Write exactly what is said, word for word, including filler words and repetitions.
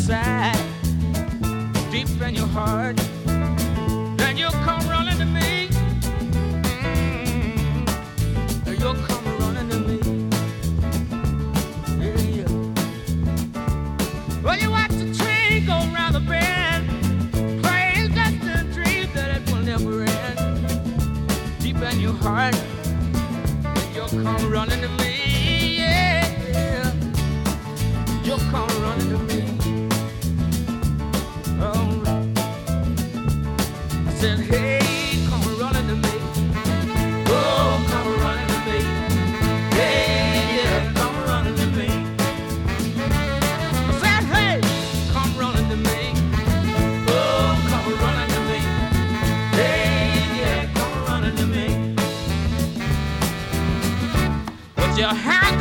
inside, deep in your heart, then you'll come running to me. Mm, you'll come running to me. Yeah, yeah. Well, you watch the train go round the bend, playing just a dream that it will never end. Deep in your heart, you'll come running to me. Yeah, yeah. You'll come running to me. Oh, I said, hey, come running to me. Oh, come running to me. Hey, yeah, come running to me. I said, hey, come running to me. Oh, come running to me. Hey, yeah, come running to me. Put your hand